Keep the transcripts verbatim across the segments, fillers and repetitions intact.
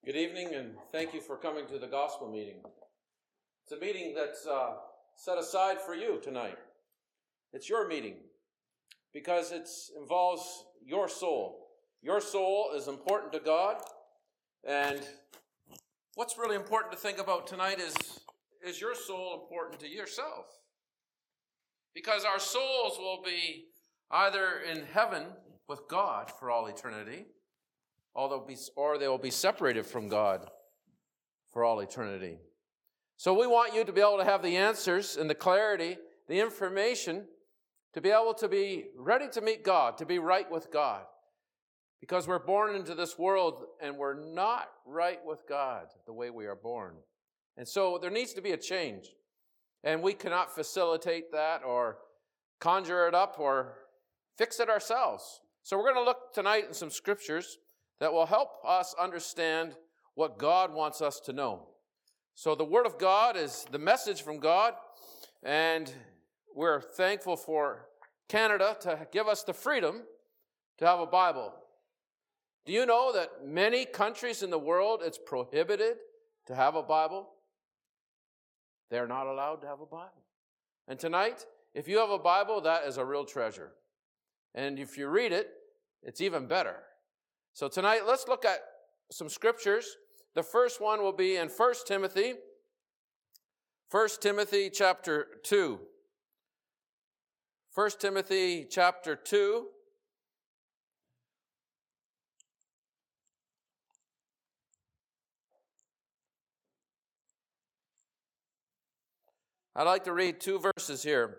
Good evening, and thank you for coming to the gospel meeting. It's a meeting that's uh, set aside for you tonight. It's your meeting because it involves your soul. Your soul is important to God, and what's really important to think about tonight is, is your soul important to yourself? Because our souls will be either in heaven with God for all eternity, or they will be separated from God for all eternity. So we want you to be able to have the answers and the clarity, the information, to be able to be ready to meet God, to be right with God. Because we're born into this world and we're not right with God the way we are born. And so there needs to be a change. And we cannot facilitate that or conjure it up or fix it ourselves. So we're going to look tonight in some scriptures that will help us understand what God wants us to know. So the Word of God is the message from God, and we're thankful for Canada to give us the freedom to have a Bible. Do you know that many countries in the world, it's prohibited to have a Bible? They're not allowed to have a Bible. And tonight, if you have a Bible, that is a real treasure. And if you read it, it's even better. So tonight, let's look at some scriptures. The first one will be in First Timothy. First Timothy chapter two. First Timothy chapter two. I'd like to read two verses here.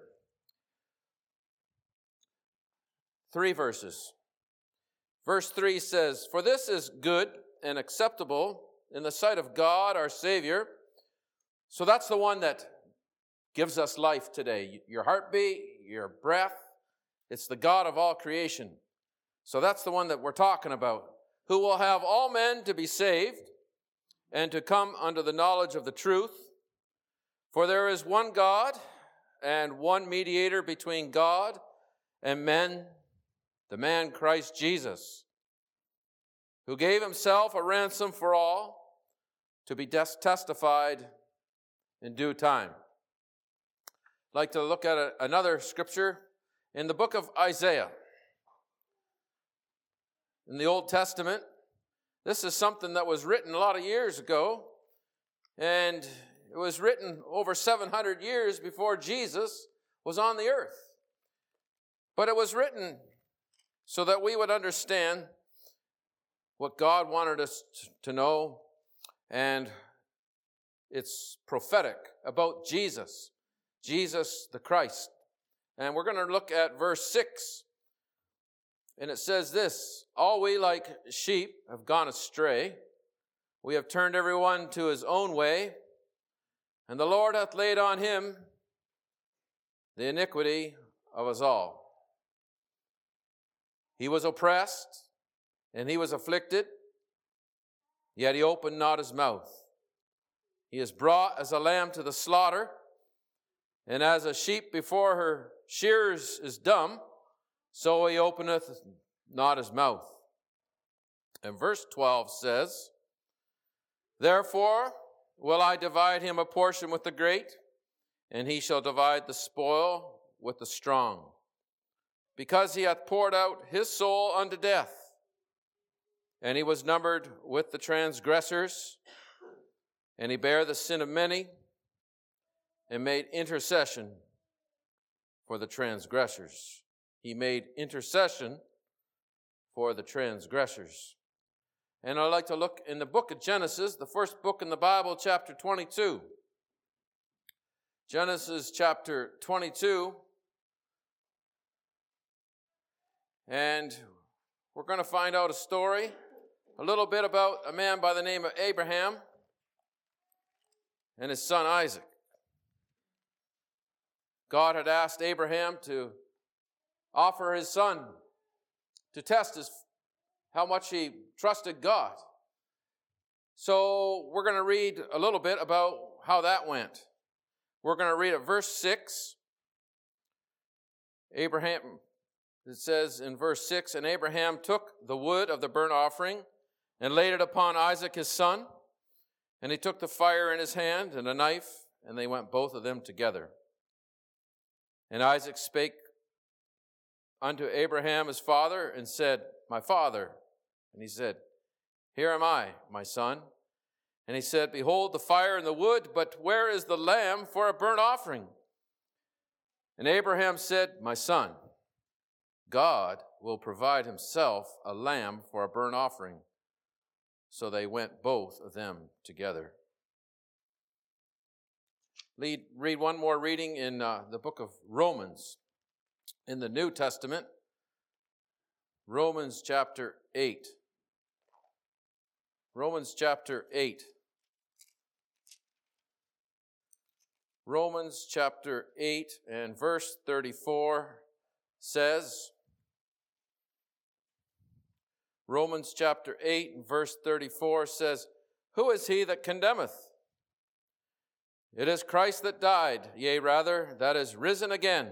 Three verses. Verse three says, "For this is good and acceptable in the sight of God our Savior." So that's the one that gives us life today. Your heartbeat, your breath, it's the God of all creation. So that's the one that we're talking about. "Who will have all men to be saved and to come unto the knowledge of the truth. For there is one God and one mediator between God and men, the man Christ Jesus, who gave himself a ransom for all, to be des- testified in due time." I'd like to look at a, another scripture in the book of Isaiah. In the Old Testament, this is something that was written a lot of years ago, and it was written over seven hundred years before Jesus was on the earth. But it was written so that we would understand what God wanted us to know, and it's prophetic about Jesus, Jesus the Christ. And we're going to look at verse six, and it says this: "All we like sheep have gone astray. We have turned everyone to his own way, and the Lord hath laid on him the iniquity of us all. He was oppressed, and he was afflicted, yet he opened not his mouth. He is brought as a lamb to the slaughter, and as a sheep before her shearers is dumb, so he openeth not his mouth." And verse twelve says, "Therefore will I divide him a portion with the great, and he shall divide the spoil with the strong. Because he hath poured out his soul unto death, and he was numbered with the transgressors, and he bare the sin of many, and made intercession for the transgressors." He made intercession for the transgressors. And I'd like to look in the book of Genesis, the first book in the Bible, chapter twenty-two. Genesis chapter twenty-two. And we're going to find out a story, a little bit about a man by the name of Abraham and his son Isaac. God had asked Abraham to offer his son to test his, how much he trusted God. So we're going to read a little bit about how that went. We're going to read at verse six. Abraham... It says in verse six, "And Abraham took the wood of the burnt offering and laid it upon Isaac his son. And he took the fire in his hand and a knife, and they went both of them together. And Isaac spake unto Abraham his father, and said, My father. And he said, Here am I, my son. And he said, Behold the fire and the wood, but where is the lamb for a burnt offering? And Abraham said, My son, God will provide himself a lamb for a burnt offering. So they went both of them together. Lead, read one more reading in uh, the book of Romans in the New Testament. Romans chapter eight. Romans chapter eight. Romans chapter eight and verse thirty-four says, Romans chapter eight and verse thirty-four says, Who is he that condemneth? It is Christ that died, yea, rather, that is risen again,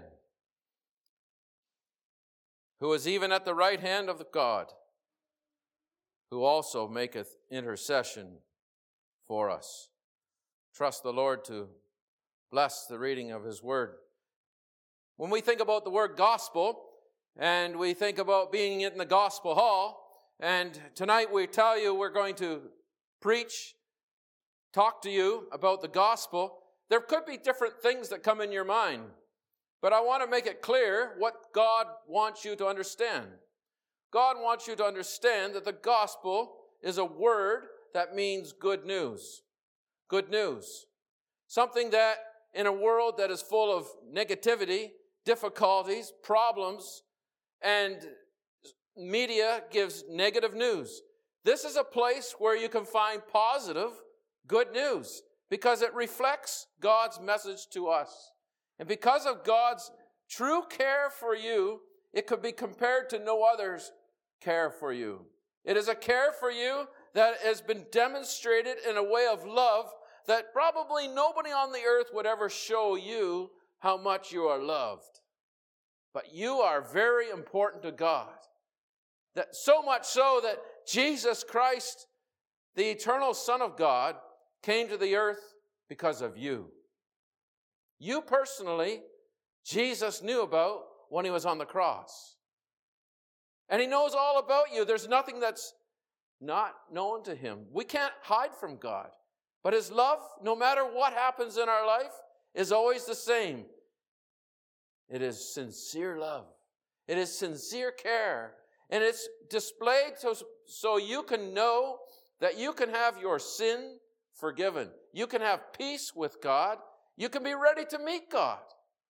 who is even at the right hand of God, who also maketh intercession for us. Trust the Lord to bless the reading of his word. When we think about the word gospel, and we think about being in the gospel hall, and tonight we tell you we're going to preach, talk to you about the gospel, there could be different things that come in your mind. But I want to make it clear what God wants you to understand. God wants you to understand that the gospel is a word that means good news. Good news. Something that in a world that is full of negativity, difficulties, problems, and media gives negative news. This is a place where you can find positive, good news because it reflects God's message to us. And because of God's true care for you, it could be compared to no other's care for you. It is a care for you that has been demonstrated in a way of love that probably nobody on the earth would ever show you how much you are loved. But you are very important to God. That so much so that Jesus Christ, the eternal Son of God, came to the earth because of you. You personally, Jesus knew about when he was on the cross. And he knows all about you. There's nothing that's not known to him. We can't hide from God. But his love, no matter what happens in our life, is always the same. It is sincere love. It is sincere care. And it's displayed so, so you can know that you can have your sin forgiven. You can have peace with God. You can be ready to meet God.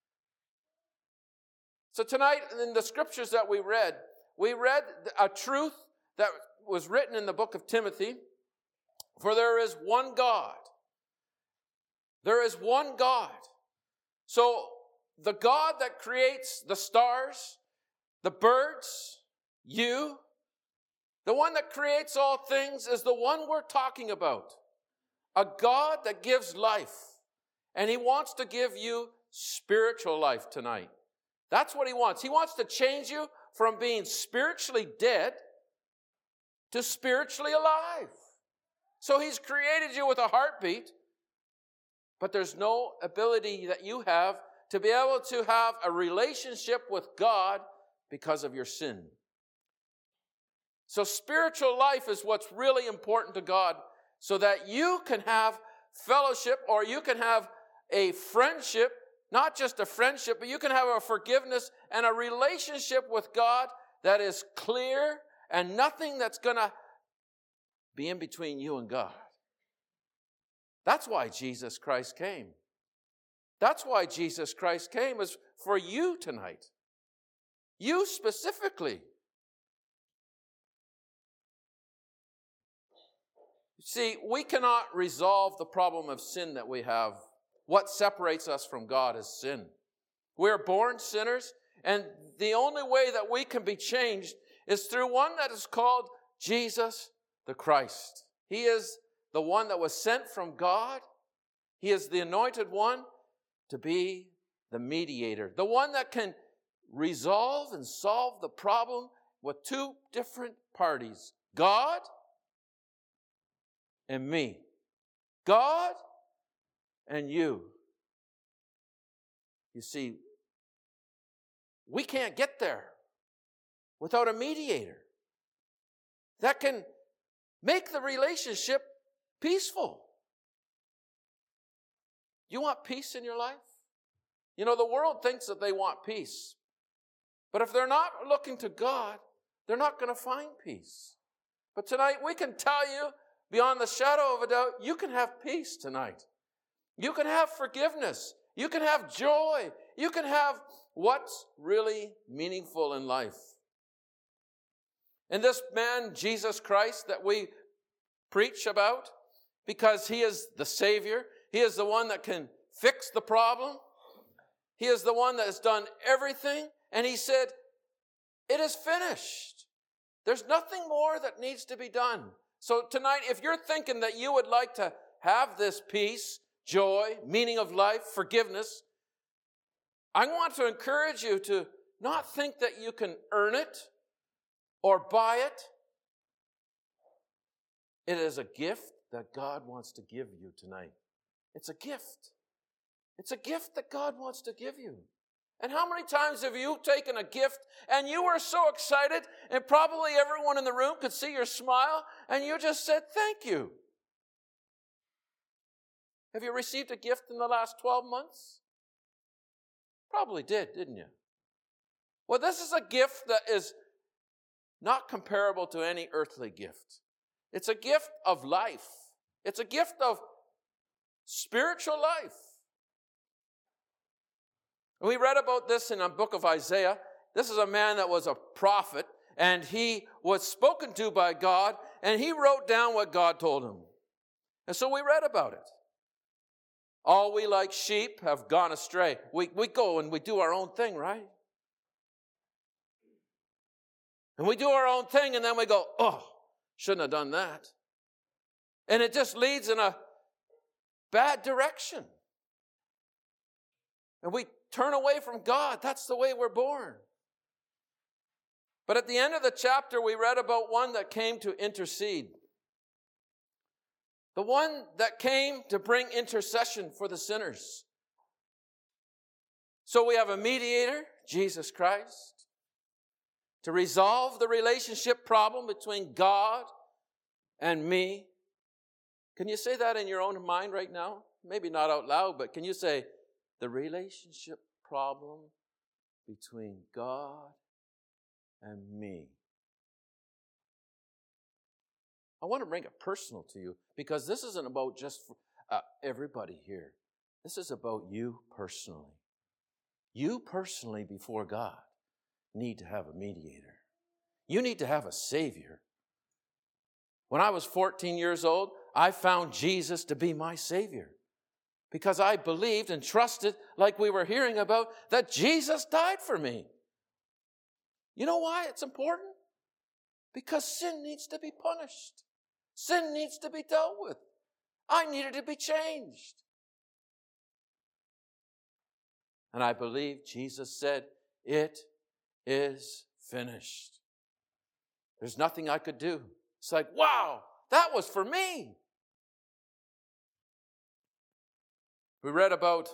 So tonight, in the scriptures that we read, we read a truth that was written in the book of Timothy. For there is one God. There is one God. So the God that creates the stars, the birds, you, the one that creates all things is the one we're talking about. A God that gives life. And he wants to give you spiritual life tonight. That's what he wants. He wants to change you from being spiritually dead to spiritually alive. So he's created you with a heartbeat, but there's no ability that you have to be able to have a relationship with God because of your sin. So spiritual life is what's really important to God so that you can have fellowship or you can have a friendship, not just a friendship, but you can have a forgiveness and a relationship with God that is clear and nothing that's going to be in between you and God. That's why Jesus Christ came. That's why Jesus Christ came, is for you tonight. You specifically. See, we cannot resolve the problem of sin that we have. What separates us from God is sin. We're born sinners, and the only way that we can be changed is through one that is called Jesus the Christ. He is the one that was sent from God. He is the anointed one to be the mediator, the one that can resolve and solve the problem with two different parties, God and me. God and you. You see, we can't get there without a mediator that can make the relationship peaceful. You want peace in your life? You know, the world thinks that they want peace. But if they're not looking to God, they're not going to find peace. But tonight we can tell you, beyond the shadow of a doubt, you can have peace tonight. You can have forgiveness. You can have joy. You can have what's really meaningful in life. And this man, Jesus Christ, that we preach about, because he is the Savior, he is the one that can fix the problem. He is the one that has done everything. And he said, it is finished. There's nothing more that needs to be done. So tonight, if you're thinking that you would like to have this peace, joy, meaning of life, forgiveness, I want to encourage you to not think that you can earn it or buy it. It is a gift that God wants to give you tonight. It's a gift. It's a gift that God wants to give you. And how many times have you taken a gift and you were so excited and probably everyone in the room could see your smile and you just said, thank you. Have you received a gift in the last twelve months? Probably did, didn't you? Well, this is a gift that is not comparable to any earthly gift. It's a gift of life. It's a gift of spiritual life. We read about this in the book of Isaiah. This is a man that was a prophet, and he was spoken to by God, and he wrote down what God told him. And so we read about it. All we like sheep have gone astray. We, we go and we do our own thing, right? And we do our own thing, and then we go, oh, shouldn't have done that. And it just leads in a bad direction. And we turn away from God. That's the way we're born. But at the end of the chapter, we read about one that came to intercede. The one that came to bring intercession for the sinners. So we have a mediator, Jesus Christ, to resolve the relationship problem between God and me. Can you say that in your own mind right now? Maybe not out loud, but can you say, the relationship problem between God and me? I want to bring it personal to you because this isn't about just for, uh, everybody here. This is about you personally. You personally before God need to have a mediator. You need to have a Savior. When I was fourteen years old, I found Jesus to be my Savior because I believed and trusted, like we were hearing about, that Jesus died for me. You know why it's important? Because sin needs to be punished. Sin needs to be dealt with. I needed to be changed. And I believe Jesus said, it is finished. There's nothing I could do. It's like, wow, that was for me. We read about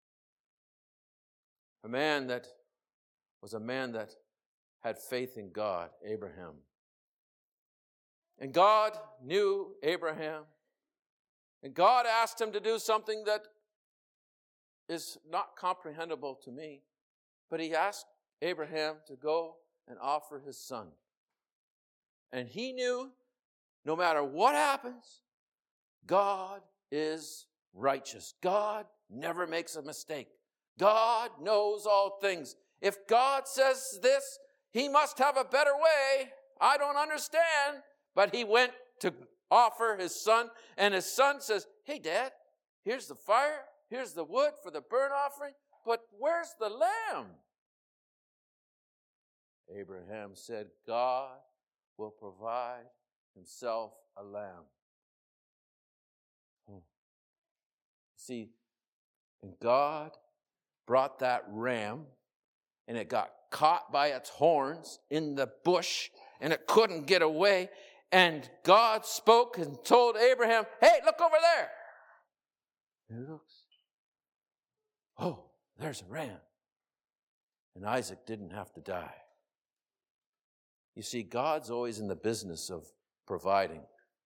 a man that was a man that had faith in God, Abraham. And God knew Abraham. And God asked him to do something that is not comprehensible to me. But he asked Abraham to go and offer his son. And he knew no matter what happens, God is righteous. God never makes a mistake. God knows all things. If God says this, he must have a better way. I don't understand. But he went to offer his son, and his son says, hey, Dad, here's the fire, here's the wood for the burnt offering, but where's the lamb? Abraham said, God will provide himself a lamb. Hmm. See, and God brought that ram, and it got caught by its horns in the bush, and it couldn't get away. And God spoke and told Abraham, hey, look over there. And he looks. Oh, there's a ram. And Isaac didn't have to die. You see, God's always in the business of providing.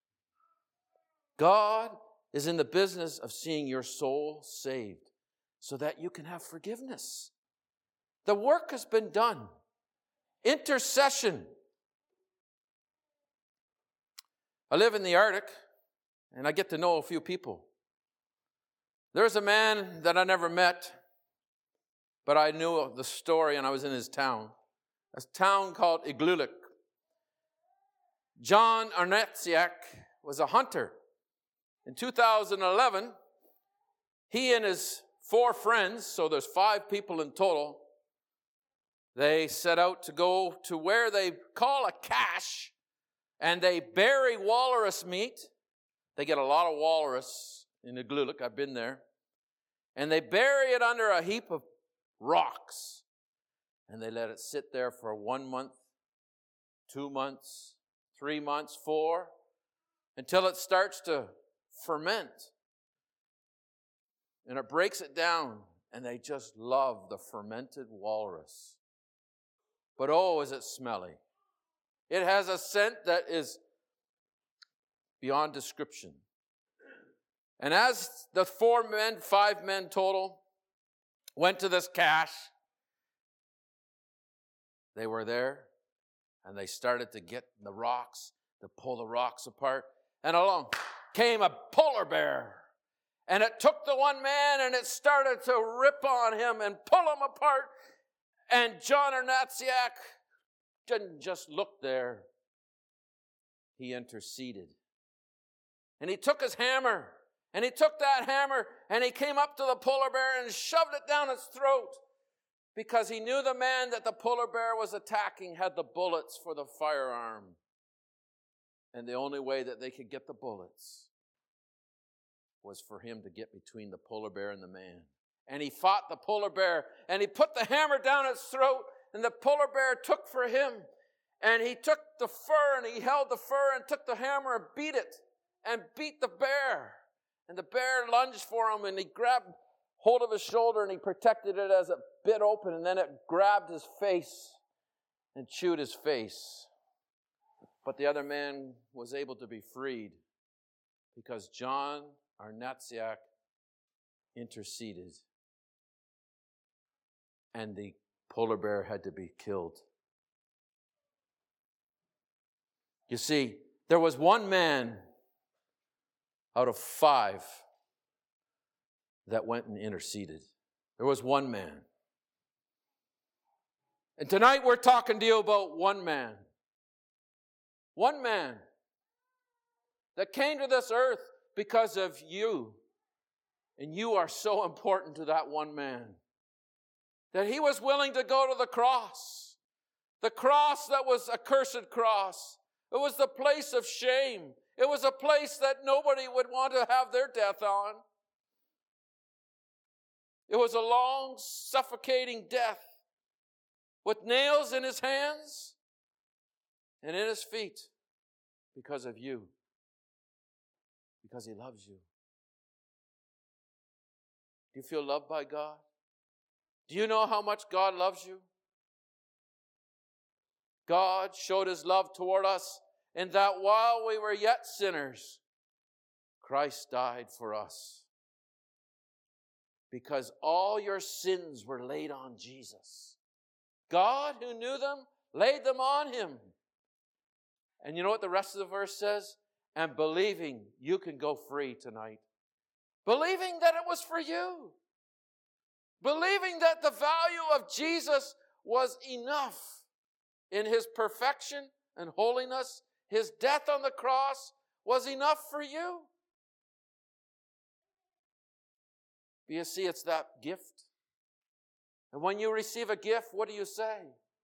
God is in the business of seeing your soul saved so that you can have forgiveness. The work has been done. Intercession. I live in the Arctic, and I get to know a few people. There's a man that I never met, but I knew the story, and I was in his town. A town called Igloolik. John Arnetsiak was a hunter. In two thousand eleven, he and his four friends, so there's five people in total, they set out to go to where they call a cache, and they bury walrus meat. They get a lot of walrus in Igloolik. I've been there. And they bury it under a heap of rocks. And they let it sit there for one month, two months, three months, four, until it starts to ferment. And it breaks it down. And they just love the fermented walrus. But oh, is it smelly. It has a scent that is beyond description. And as the four men, five men total, went to this cache, they were there, and they started to get the rocks, to pull the rocks apart. And along came a polar bear. And it took the one man, and it started to rip on him and pull him apart. And John Arnetsiak didn't just look there. He interceded. And he took his hammer, and he took that hammer, and he came up to the polar bear and shoved it down its throat, because he knew the man that the polar bear was attacking had the bullets for the firearm. And the only way that they could get the bullets was for him to get between the polar bear and the man. And he fought the polar bear, and he put the hammer down its throat, and the polar bear took for him. And he took the fur, and he held the fur, and took the hammer and beat it, and beat the bear. And the bear lunged for him, and he grabbed hold of his shoulder, and he protected it as it bit open, and then it grabbed his face and chewed his face. But the other man was able to be freed because John Arnetsiak interceded, and the polar bear had to be killed. You see, there was one man out of five that went and interceded. There was one man. And tonight we're talking to you about one man. One man that came to this earth because of you. And you are so important to that one man. That he was willing to go to the cross. The cross that was a cursed cross. It was the place of shame. It was a place that nobody would want to have their death on. It was a long, suffocating death with nails in his hands and in his feet because of you. Because he loves you. Do you feel loved by God? Do you know how much God loves you? God showed his love toward us in that while we were yet sinners, Christ died for us. Because all your sins were laid on Jesus. God, who knew them, laid them on him. And you know what the rest of the verse says? And believing you can go free tonight. Believing that it was for you. Believing that the value of Jesus was enough in his perfection and holiness. His death on the cross was enough for you. But you see, it's that gift. And when you receive a gift, what do you say?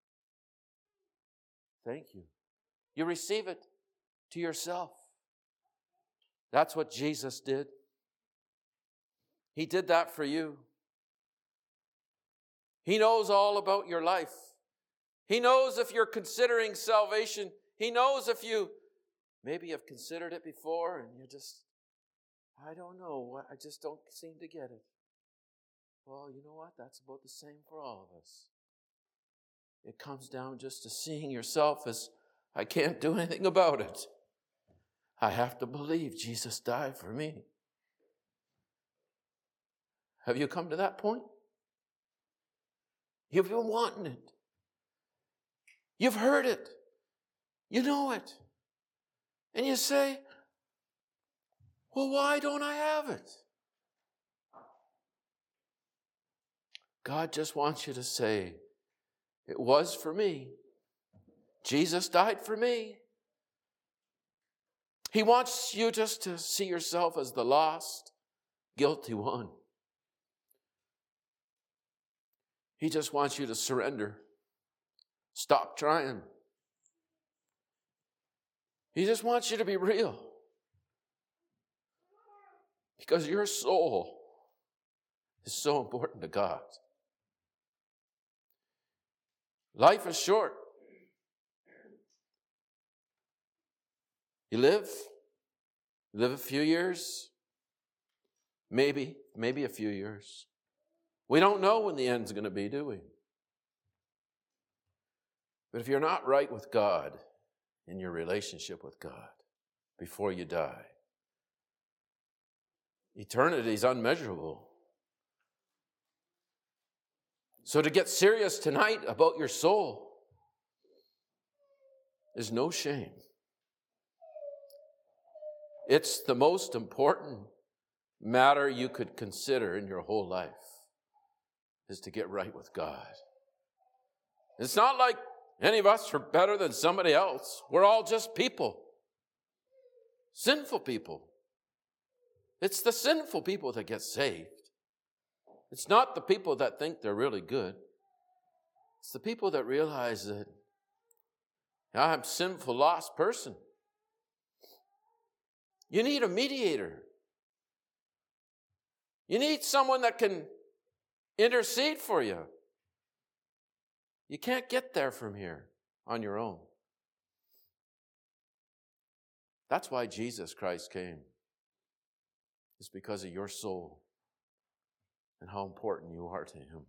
Thank you. You receive it to yourself. That's what Jesus did. He did that for you. He knows all about your life. He knows if you're considering salvation. He knows if you Maybe you've considered it before and you just, I don't know, I just don't seem to get it. Well, you know what? That's about the same for all of us. It comes down just to seeing yourself as, I can't do anything about it. I have to believe Jesus died for me. Have you come to that point? You've been wanting it. You've heard it. You know it. And you say, well, why don't I have it? God just wants you to say, it was for me. Jesus died for me. He wants you just to see yourself as the lost, guilty one. He just wants you to surrender. Stop trying. He just wants you to be real. Because your soul is so important to God. Life is short. You live, you live a few years, maybe, maybe a few years. We don't know when the end's going to be, do we? But if you're not right with God in your relationship with God before you die, eternity is unmeasurable. So to get serious tonight about your soul is no shame. It's the most important matter you could consider in your whole life, is to get right with God. It's not like any of us are better than somebody else. We're all just people. Sinful people. It's the sinful people that get saved. It's not the people that think they're really good. It's the people that realize that I'm a sinful, lost person. You need a mediator. You need someone that can intercede for you. You can't get there from here on your own. That's why Jesus Christ came. It's because of your soul and how important you are to Him.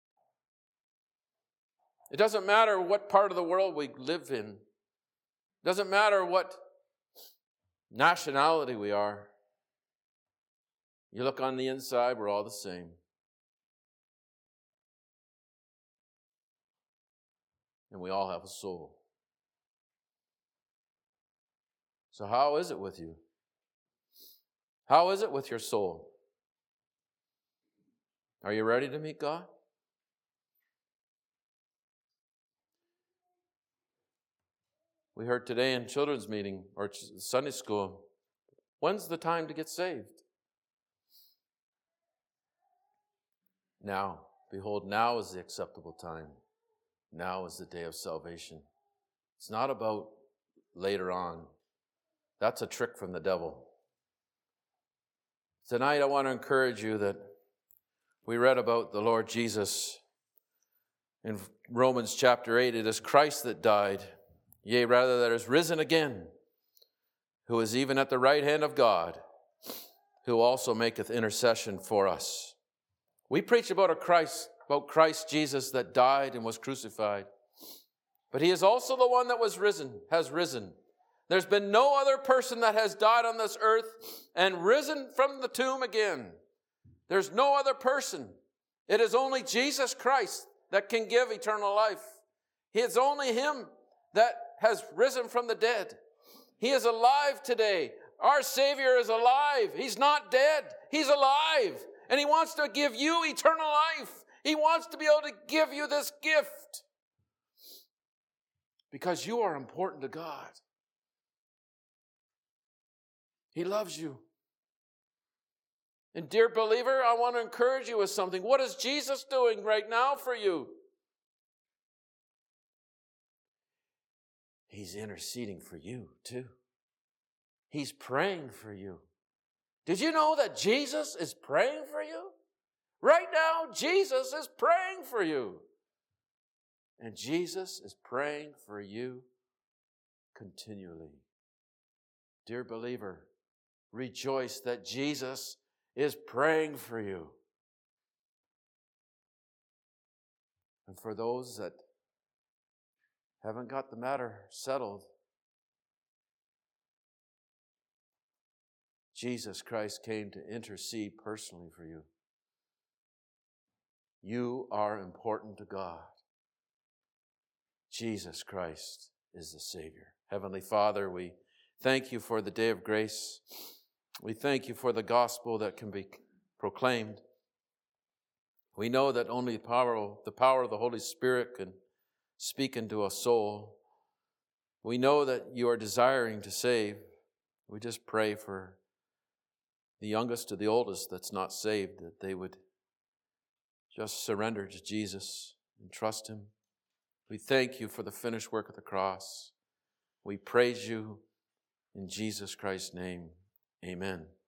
It doesn't matter what part of the world we live in. It doesn't matter what nationality we are. You look on the inside, we're all the same. And we all have a soul. So how is it with you? How is it with your soul? Are you ready to meet God? We heard today in children's meeting or Sunday school, when's the time to get saved? Now. Behold, now is the acceptable time. Now is the day of salvation. It's not about later on. That's a trick from the devil. Tonight I want to encourage you that we read about the Lord Jesus in Romans chapter eight. It is Christ that died, yea, rather that is risen again, who is even at the right hand of God, who also maketh intercession for us. We preach about a Christ, about Christ Jesus that died and was crucified. But He is also the one that was risen, has risen. There's been no other person that has died on this earth and risen from the tomb again. There's no other person. It is only Jesus Christ that can give eternal life. It's only Him that has risen from the dead. He is alive today. Our Savior is alive. He's not dead. He's alive. And He wants to give you eternal life. He wants to be able to give you this gift. Because you are important to God. He loves you. And dear believer, I want to encourage you with something. What is Jesus doing right now for you? He's interceding for you too. He's praying for you. Did you know that Jesus is praying for you? Right now, Jesus is praying for you. And Jesus is praying for you continually. Dear believer, rejoice that Jesus is praying for you. And for those that haven't got the matter settled, Jesus Christ came to intercede personally for you. You are important to God. Jesus Christ is the Savior. Heavenly Father, we thank you for the day of grace. We thank you for the gospel that can be proclaimed. We know that only the power, the power of the Holy Spirit can speak into a soul. We know that you are desiring to save. We just pray for the youngest to the oldest that's not saved, that they would just surrender to Jesus and trust him. We thank you for the finished work of the cross. We praise you in Jesus Christ's name. Amen.